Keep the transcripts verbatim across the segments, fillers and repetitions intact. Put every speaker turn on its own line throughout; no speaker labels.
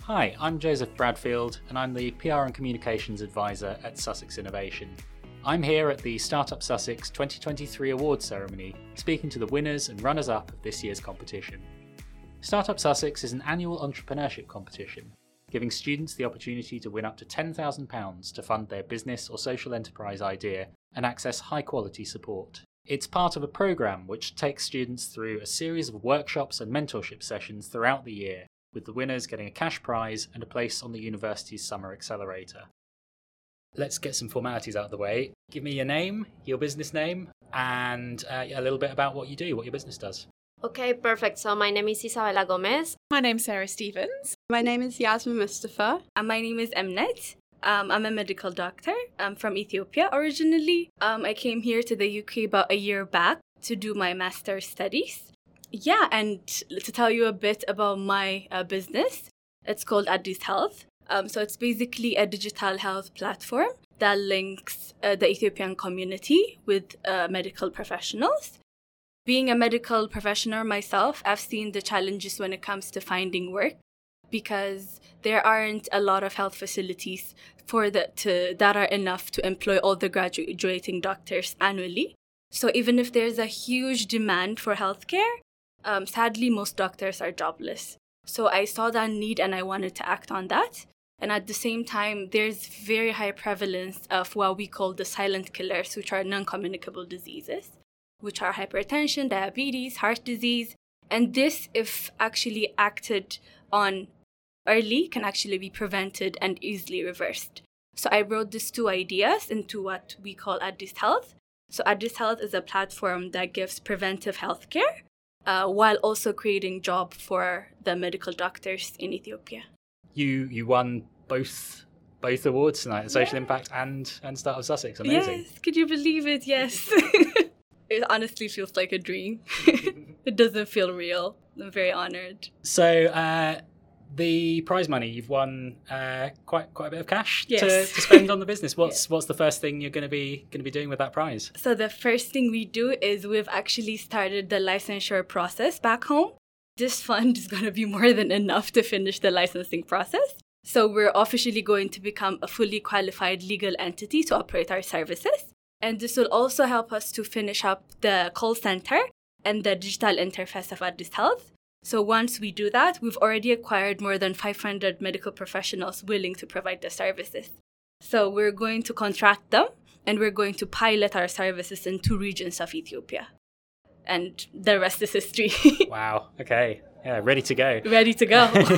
Hi, I'm Joseph Bradfield, and I'm the P R and Communications Advisor at Sussex Innovation. I'm here at the Startup Sussex twenty twenty-three awards ceremony, speaking to the winners and runners-up of this year's competition. Startup Sussex is an annual entrepreneurship competition, giving students the opportunity to win up to ten thousand pounds to fund their business or social enterprise idea and access high-quality support. It's part of a programme which takes students through a series of workshops and mentorship sessions throughout the year, with the winners getting a cash prize and a place on the university's summer accelerator. Let's get some formalities out of the way. Give me your name, your business name, and uh, a little bit about what you do, what your business does.
Okay, perfect. So my name is Isabella Gomez.
My name's Sarah Stevens.
My name is Yasmin Mustafa.
And my name is Mnet. Um, I'm a medical doctor. I'm from Ethiopia originally. Um, I came here to the U K about a year back to do my master's studies. Yeah, and to tell you a bit about my uh, business, it's called Addis Health. Um, so it's basically a digital health platform that links uh, the Ethiopian community with uh, medical professionals. Being a medical professional myself, I've seen the challenges when it comes to finding work because there aren't a lot of health facilities for the, to, that are enough to employ all the graduating doctors annually. So even if there's a huge demand for healthcare, Um, sadly, most doctors are jobless. So I saw that need and I wanted to act on that. And at the same time, there's very high prevalence of what we call the silent killers, which are non-communicable diseases, which are hypertension, diabetes, heart disease. And this, if actually acted on early, can actually be prevented and easily reversed. So I wrote these two ideas into what we call Addis Health. So Addis Health is a platform that gives preventive healthcare, Uh, while also creating job for the medical doctors in Ethiopia.
You you won both both awards tonight, the Social
Yeah.
Impact and, and Startup Sussex. Amazing.
Yes, could you believe it? Yes. It honestly feels like a dream. It doesn't feel real. I'm very honored.
So uh, the prize money, you've won uh, quite quite a bit of cash
Yes.
to, to spend on the business. What's
Yeah.
what's the first thing you're going to be going to be doing with that prize?
So the first thing we do is we've actually started the licensure process back home. This fund is going to be more than enough to finish the licensing process. So we're officially going to become a fully qualified legal entity to operate our services. And this will also help us to finish up the call center and the digital interface of Addis Health. So once we do that, we've already acquired more than five hundred medical professionals willing to provide the services. So we're going to contract them, and we're going to pilot our services in two regions of Ethiopia. And the rest is history.
Wow. Okay. Yeah. Ready to go.
Ready to go.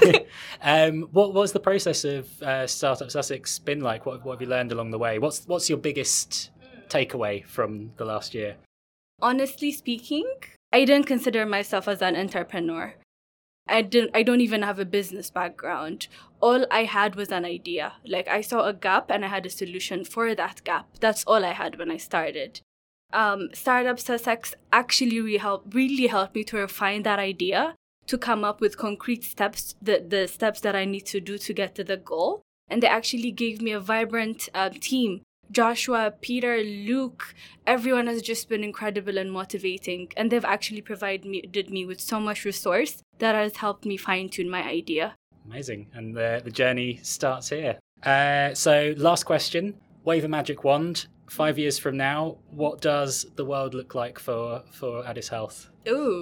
um, what was the process of uh, Startup Sussex been like? What, what have you learned along the way? What's what's your biggest takeaway from the last year?
Honestly speaking, I didn't consider myself as an entrepreneur. I didn't. I don't even have a business background. All I had was an idea. Like I saw a gap and I had a solution for that gap. That's all I had when I started. Um, Startup Sussex actually really helped, really helped me to refine that idea, to come up with concrete steps, the, the steps that I need to do to get to the goal. And they actually gave me a vibrant uh, team. Joshua, Peter, Luke, everyone has just been incredible and motivating. And they've actually provided me, did me with so much resource that has helped me fine-tune my idea.
Amazing. And the, the journey starts here. Uh, so last question, wave a magic wand. Five years from now, what does the world look like for, for Addis Health?
Ooh,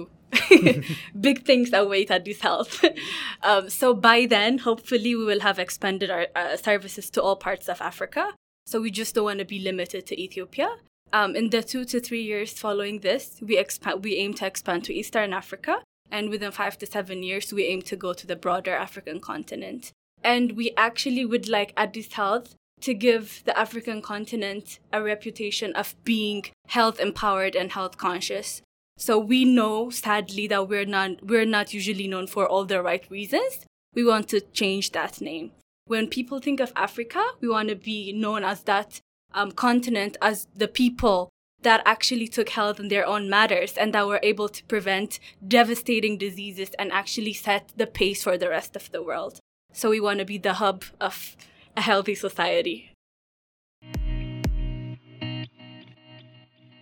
big things await Addis Health. um, so by then, hopefully we will have expanded our uh, services to all parts of Africa. So we just don't want to be limited to Ethiopia. Um, in the two to three years following this, we expand. We aim to expand to Eastern Africa. And within five to seven years, we aim to go to the broader African continent. And we actually would like Addis Health to give the African continent a reputation of being health empowered and health conscious. So we know, sadly, that we're not we're not usually known for all the right reasons. We want to change that name. When people think of Africa, we want to be known as that um, continent, as the people that actually took health in their own matters and that were able to prevent devastating diseases and actually set the pace for the rest of the world. So we want to be the hub of a healthy society.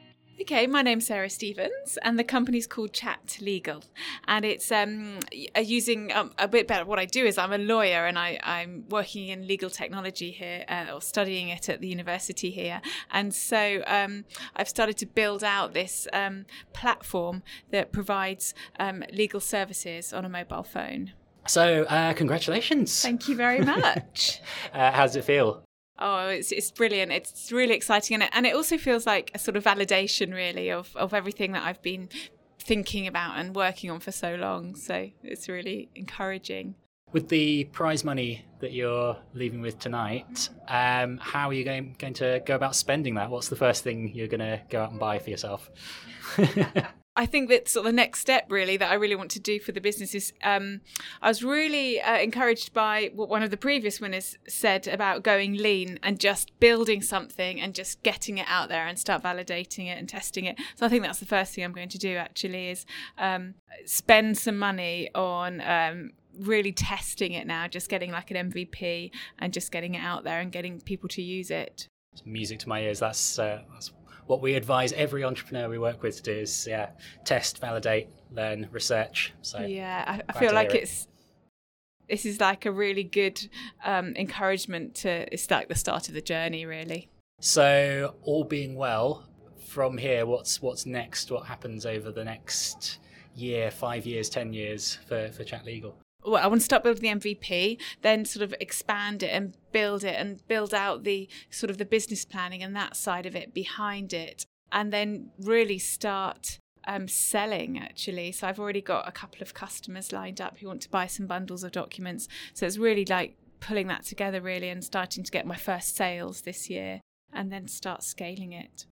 Okay, my name's Sarah Stevens, and the company's called Chat Legal, and it's um, using um, a bit better. What I do is I'm a lawyer, and I, I'm working in legal technology here, uh, or studying it at the university here, and so um, I've started to build out this um, platform that provides um, legal services on a mobile phone.
So, uh, congratulations.
Thank you very much.
uh, how does it feel?
Oh, it's it's brilliant. It's really exciting. And it, and it also feels like a sort of validation, really, of, of everything that I've been thinking about and working on for so long. So it's really encouraging.
With the prize money that you're leaving with tonight, um, how are you going, going to go about spending that? What's the first thing you're going to go out and buy for yourself?
I think that sort of the next step really that I really want to do for the business is um, I was really uh, encouraged by what one of the previous winners said about going lean and just building something and just getting it out there and start validating it and testing it. So I think that's the first thing I'm going to do actually is um, spend some money on um, really testing it now, just getting like an M V P and just getting it out there and getting people to use it.
It's music to my ears. That's, uh, that's what we advise every entrepreneur we work with to do is yeah, test, validate, learn, research. So
yeah, I, I feel like it. it's this is like a really good um, encouragement to it's like the start of the journey, really.
So all being well, from here, what's what's next? What happens over the next year, five years, ten years for, for Chat Legal?
Well, I want to start building the M V P, then sort of expand it and build it and build out the sort of the business planning and that side of it behind it, and then really start um, selling actually. So I've already got a couple of customers lined up who want to buy some bundles of documents. So it's really like pulling that together really and starting to get my first sales this year and then start scaling it.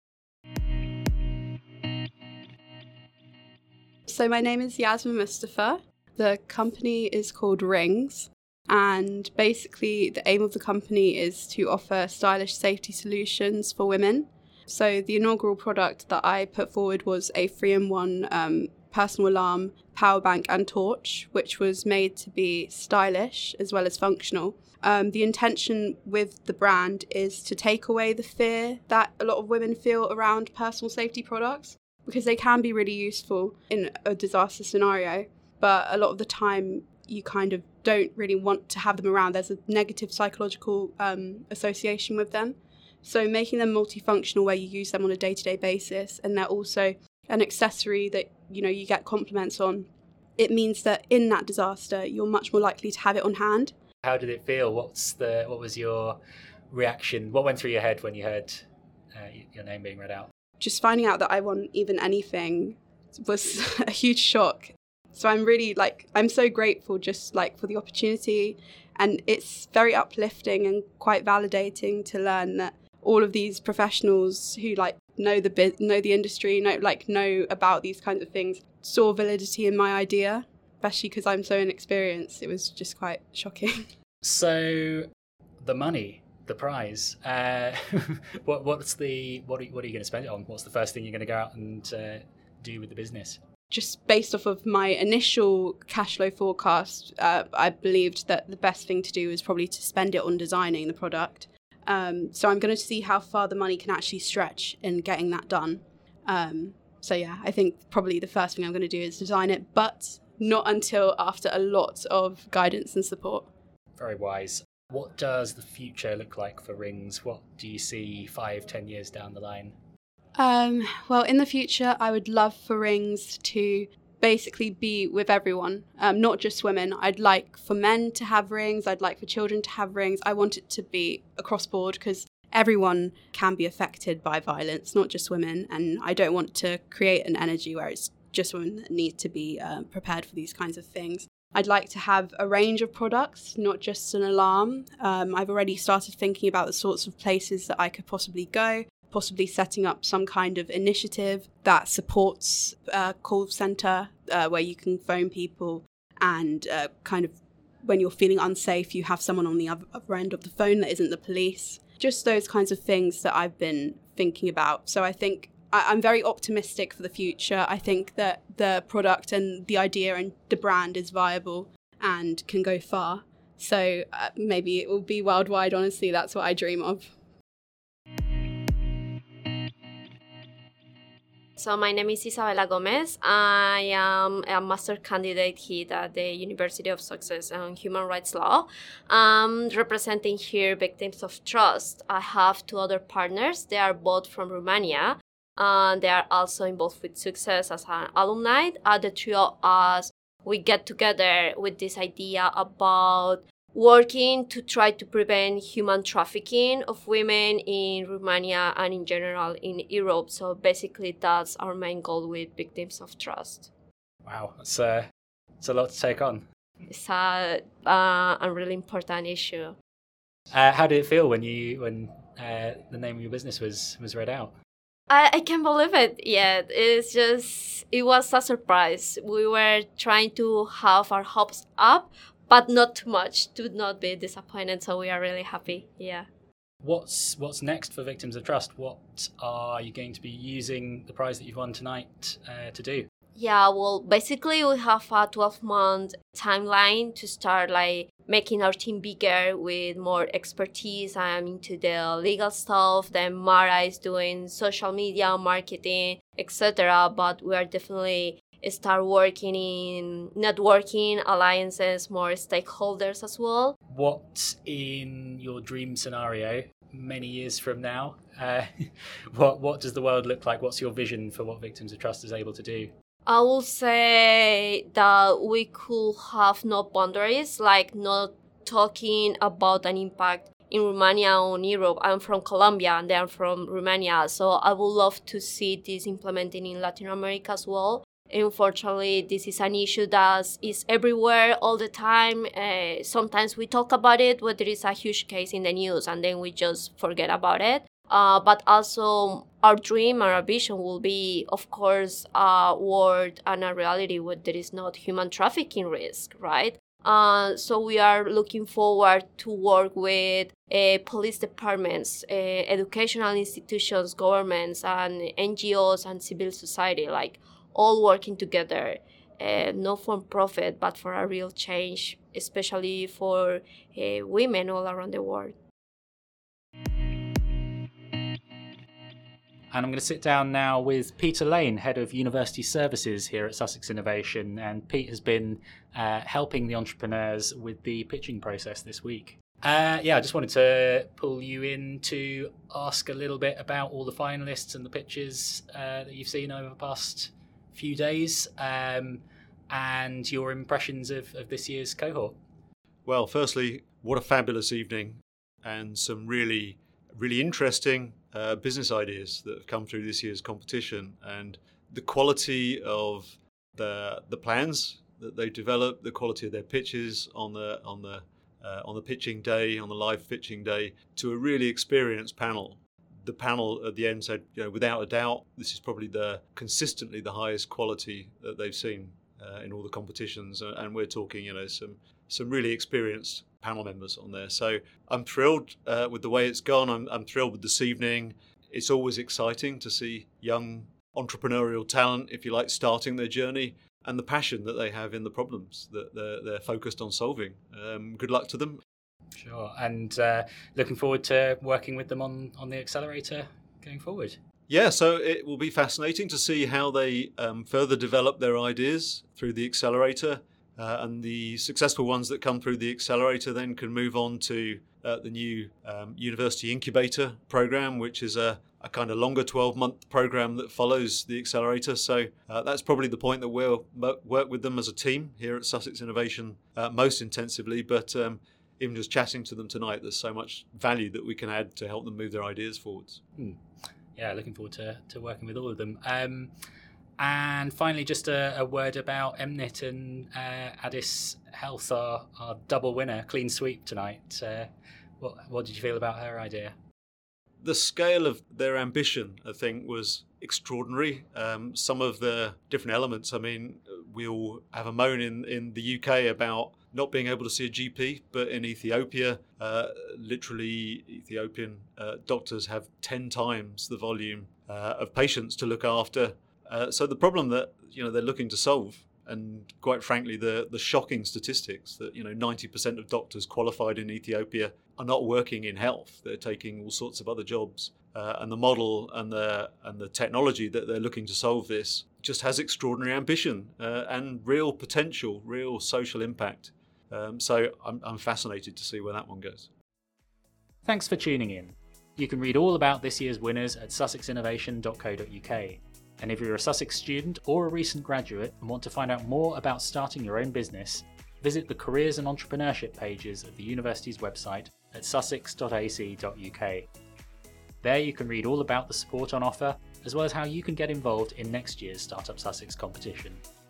So my name is Yasmin Mustafa. The company is called Rings, and basically the aim of the company is to offer stylish safety solutions for women. So the inaugural product that I put forward was a three-in-one um, personal alarm, power bank and torch, which was made to be stylish as well as functional. Um, the intention with the brand is to take away the fear that a lot of women feel around personal safety products, because they can be really useful in a disaster scenario. But a lot of the time you kind of don't really want to have them around. There's a negative psychological um, association with them. So making them multifunctional where you use them on a day-to-day basis, and they're also an accessory that, you know, you get compliments on, it means that in that disaster you're much more likely to have it on hand.
How did it feel? What's the what was your reaction? What went through your head when you heard uh, your name being read out?
Just finding out that I won even anything was a huge shock. So I'm really like, I'm so grateful just like for the opportunity, and it's very uplifting and quite validating to learn that all of these professionals who like know the bit, know the industry, know like know about these kinds of things, saw validity in my idea, especially because I'm so inexperienced. It was just quite shocking.
So the money, the prize, uh, what what's the what are, what are you going to spend it on? What's the first thing you're going to go out and uh, do with the business?
Just based off of my initial cash flow forecast, uh, I believed that the best thing to do is probably to spend it on designing the product. Um, so I'm going to see how far the money can actually stretch in getting that done. Um, so yeah, I think probably the first thing I'm going to do is design it, but not until after a lot of guidance and support.
Very wise. What does the future look like for Rings? What do you see five, ten years down the line?
Um, well, in the future, I would love for Rings to basically be with everyone, um, not just women. I'd like for men to have rings. I'd like for children to have rings. I want it to be across board because everyone can be affected by violence, not just women. And I don't want to create an energy where it's just women that need to be uh, prepared for these kinds of things. I'd like to have a range of products, not just an alarm. Um, I've already started thinking about the sorts of places that I could possibly go. Possibly setting up some kind of initiative that supports a call centre uh, where you can phone people and uh, kind of when you're feeling unsafe, you have someone on the other end of the phone that isn't the police. Just those kinds of things that I've been thinking about. So I think I- I'm very optimistic for the future. I think that the product and the idea and the brand is viable and can go far. So uh, maybe it will be worldwide, honestly. That's what I dream of.
So my name is Isabela Gomez. I am a master candidate here at the University of Sussex on Human Rights Law. Um, representing here Victims of Trust. I have two other partners. They are both from Romania. And they are also involved with Success as an alumni. Uh, the three of us, we get together with this idea about working to try to prevent human trafficking of women in Romania and in general in Europe. So basically that's our main goal with Victims of Trust.
Wow, that's, uh, that's a lot to take on.
It's a, uh, a really important issue.
Uh, how did it feel when you when uh, the name of your business was, was read out?
I, I can't believe it yet. It's just, it was a surprise. We were trying to have our hopes up, but not too much to not be disappointed. So we are really happy. Yeah.
What's what's next for Victims of Trust? What are you going to be using the prize that you've won tonight uh, to do?
Yeah, well, basically we have a twelve-month timeline to start like making our team bigger with more expertise. I'm into the legal stuff. Then Mara is doing social media, marketing, et cetera. But we are definitely start working in networking, alliances, more stakeholders as well.
What in your dream scenario, many years from now, uh, what what does the world look like? What's your vision for what Victims of Trust is able to do?
I will say that we could have no boundaries, like not talking about an impact in Romania or in Europe. I'm from Colombia and they're from Romania, so I would love to see this implemented in Latin America as well. Unfortunately, this is an issue that is everywhere all the time. Uh, sometimes we talk about it when there is a huge case in the news and then we just forget about it. Uh, but also our dream and our vision will be, of course, a world and a reality where there is not human trafficking risk, right? Uh, so we are looking forward to work with uh, police departments, uh, educational institutions, governments, and N G Os and civil society, like all working together, uh, not for profit, but for a real change, especially for uh, women all around the world.
And I'm going to sit down now with Peter Lane, Head of University Services here at Sussex Innovation. And Pete has been uh, helping the entrepreneurs with the pitching process this week. Uh, yeah, I just wanted to pull you in to ask a little bit about all the finalists and the pitches uh, that you've seen over the past few days um, and your impressions of, of this year's cohort.
Well, firstly, what a fabulous evening and some really, really interesting Uh, business ideas that have come through this year's competition, and the quality of the the plans that they developed, the quality of their pitches on the on the uh, on the pitching day, on the live pitching day, to a really experienced panel. The panel at the end said, you know, without a doubt, this is probably the consistently the highest quality that they've seen uh, in all the competitions, and we're talking, you know, some some really experienced panel members on there. So I'm thrilled uh, with the way it's gone. I'm, I'm thrilled with this evening. It's always exciting to see young entrepreneurial talent, if you like, starting their journey, and the passion that they have in the problems that they're, they're focused on solving. Um, good luck to them.
Sure. And uh, looking forward to working with them on, on the accelerator going forward.
Yeah, so it will be fascinating to see how they um, further develop their ideas through the accelerator. Uh, and the successful ones that come through the accelerator then can move on to uh, the new um, University Incubator program, which is a, a kind of longer twelve-month program that follows the accelerator. So uh, that's probably the point that we'll mo- work with them as a team here at Sussex Innovation uh, most intensively. But um, even just chatting to them tonight, there's so much value that we can add to help them move their ideas forwards.
Hmm. Yeah, looking forward to, to working with all of them. Um, And finally, just a, a word about Mnet and uh, Addis Health, our, our double winner, clean sweep tonight. Uh, what, what did you feel about her idea?
The scale of their ambition, I think, was extraordinary. Um, some of the different elements, I mean, we all have a moan in, in the U K about not being able to see a G P, but in Ethiopia, uh, literally Ethiopian uh, doctors have ten times the volume uh, of patients to look after. Uh, so the problem that, you know, they're looking to solve, and quite frankly, the the shocking statistics that, you know, ninety percent of doctors qualified in Ethiopia are not working in health. They're taking all sorts of other jobs. uh, and the model and the and the technology that they're looking to solve this just has extraordinary ambition uh, and real potential, real social impact. Um, so I'm, I'm fascinated to see where that one goes.
Thanks for tuning in. You can read all about this year's winners at sussex innovation dot co dot uk. And if you're a Sussex student or a recent graduate and want to find out more about starting your own business, visit the careers and entrepreneurship pages of the university's website at sussex dot a c dot u k. There you can read all about the support on offer, as well as how you can get involved in next year's Startup Sussex competition.